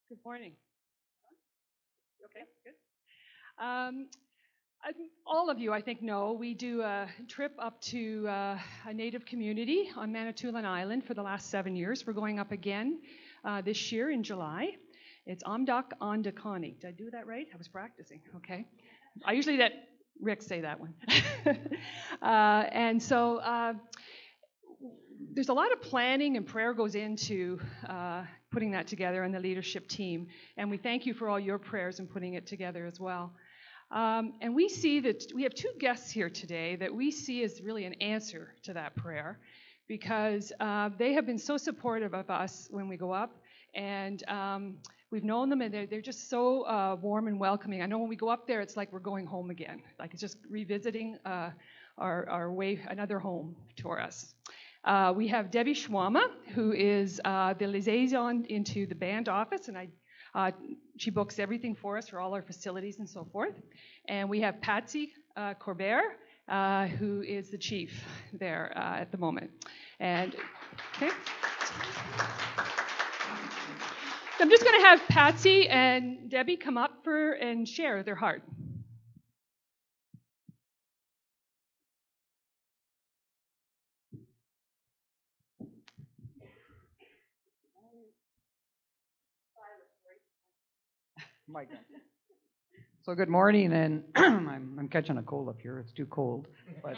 Good morning. Okay, good. All of you, I think, know we do a trip up to a native community on Manitoulin Island for the last 7 years. We're going up again this year in July. It's Amdak Andakani. Did I do that right? I was practicing. Okay. I usually let Rick say that one. And so there's a lot of planning and prayer goes into putting that together and the leadership team. And we thank you for all your prayers in putting it together as well. And we see that we have two guests here today that we see as really an answer to that prayer because they have been so supportive of us when we go up. And we've known them, and they're just so warm and welcoming. I know when we go up there, it's like we're going home again. Like it's just revisiting our way, another home for us. We have Debbie Schwama, who is the liaison into the band office, and she books everything for us for all our facilities and so forth. And we have Patsy Corbert, who is the chief there at the moment. And okay. I'm just going to have Patsy and Debbie come up and share their heart. So good morning, and I'm catching a cold up here. It's too cold, but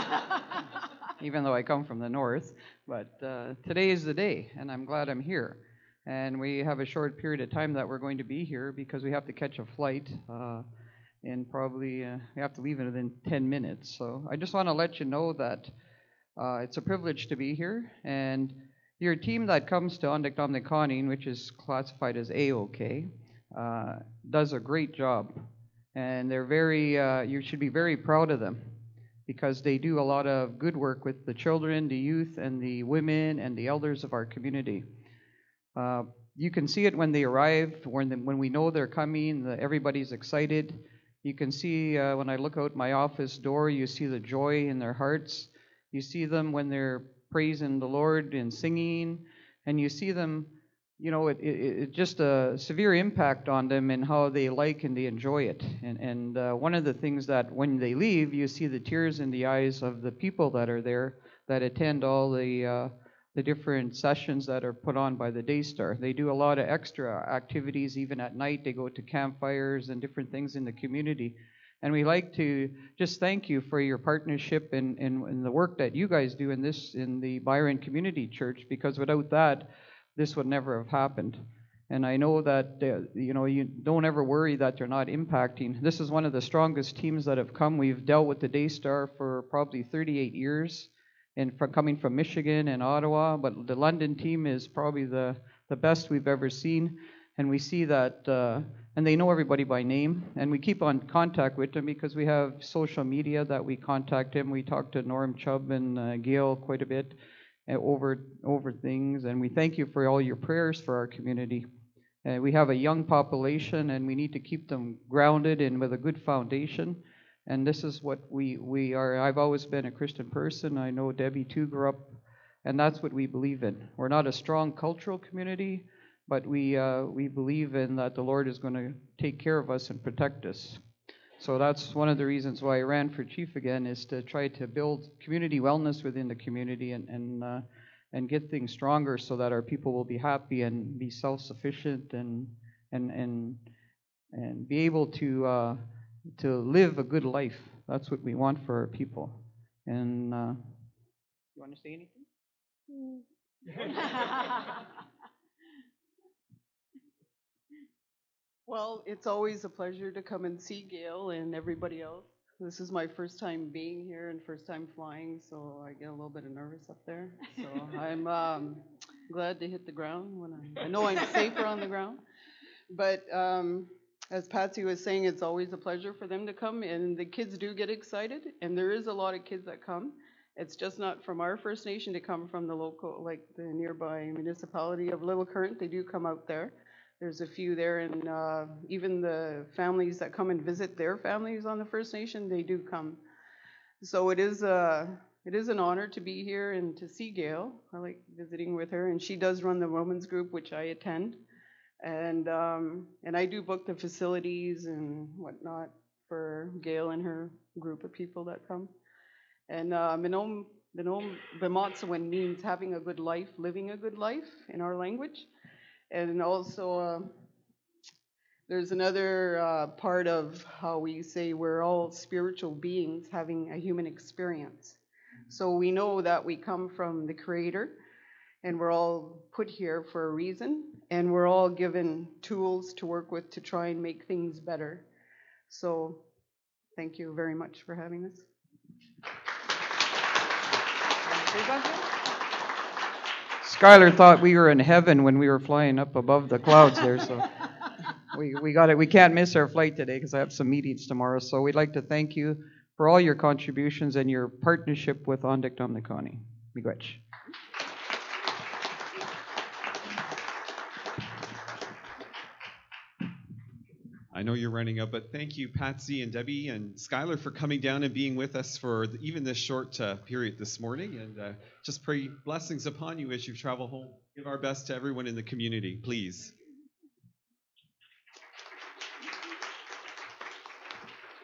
even though I come from the north. But today is the day, and I'm glad I'm here. And we have a short period of time that we're going to be here because we have to catch a flight, and probably we have to leave it within 10 minutes. So I just want to let you know that it's a privilege to be here, and your team that comes to Andakani, which is classified as AOK, does a great job, and they're very. You should be very proud of them because they do a lot of good work with the children, the youth, and the women and the elders of our community. You can see it when they arrive, when we know they're coming. Everybody's excited. You can see when I look out my office door, you see the joy in their hearts. You see them when they're praising the Lord and singing, and you see them. You know, it just a severe impact on them and how they like and they enjoy it. And one of the things that when they leave, you see the tears in the eyes of the people that are there that attend all the different sessions that are put on by the Daystar. They do a lot of extra activities even at night. They go to campfires and different things in the community. And we like to just thank you for your partnership and the work that you guys do in the Byron Community Church, because without that, this would never have happened. And I know that, you don't ever worry that they're not impacting. This is one of the strongest teams that have come. We've dealt with the Daystar for probably 38 years, and coming from Michigan and Ottawa, but the London team is probably the best we've ever seen. And we see that, and they know everybody by name, and we keep on contact with them because we have social media that we contact them. We talk to Norm Chubb and Gail quite a bit over things, and we thank you for all your prayers for our community. We have a young population, and we need to keep them grounded and with a good foundation. And this is what we are. I've always been a Christian person. I know Debbie too grew up, and that's what we believe in. We're not a strong cultural community, but we believe in that the Lord is going to take care of us and protect us. So that's one of the reasons why I ran for chief again, is to try to build community wellness within the community and get things stronger so that our people will be happy and be self-sufficient and be able to live a good life. That's what we want for our people. And you want to say anything? Well, it's always a pleasure to come and see Gail and everybody else. This is my first time being here and first time flying, so I get a little bit of nervous up there. So I'm glad to hit the ground when I know I'm safer on the ground. But as Patsy was saying, it's always a pleasure for them to come, and the kids do get excited, and there is a lot of kids that come. It's just not from our First Nation to come from the local, like the nearby municipality of Little Current. They do come out there. There's a few there, and even the families that come and visit their families on the First Nation, they do come. So it is an honor to be here and to see Gail. I like visiting with her, and she does run the women's group, which I attend. And I do book the facilities and whatnot for Gail and her group of people that come. And Minom Bimatsawan means having a good life, living a good life in our language. And also, there's another part of how we say we're all spiritual beings having a human experience. So we know that we come from the Creator, and we're all put here for a reason, and we're all given tools to work with to try and make things better. So thank you very much for having us. Skylar thought we were in heaven when we were flying up above the clouds there, so we got it. We can't miss our flight today because I have some meetings tomorrow. So we'd like to thank you for all your contributions and your partnership with Ondik Domnikani. Miigwech. I know you're running out, but thank you, Patsy and Debbie and Skylar, for coming down and being with us for even this short period this morning. And just pray blessings upon you as you travel home. Give our best to everyone in the community, please.